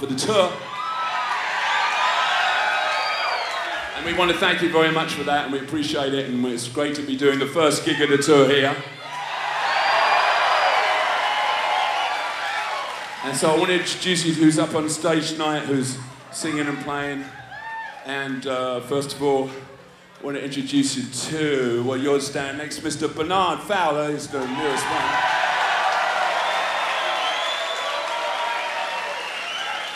for the tour. And we want to thank you very much for that, and we appreciate it, and it's great to be doing the first gig of the tour here. And so I want to introduce you to who's up on stage tonight, who's singing and playing. And first of all, I want to introduce you to, well, yours stand next, Mr. Bernard Fowler, who's the newest one.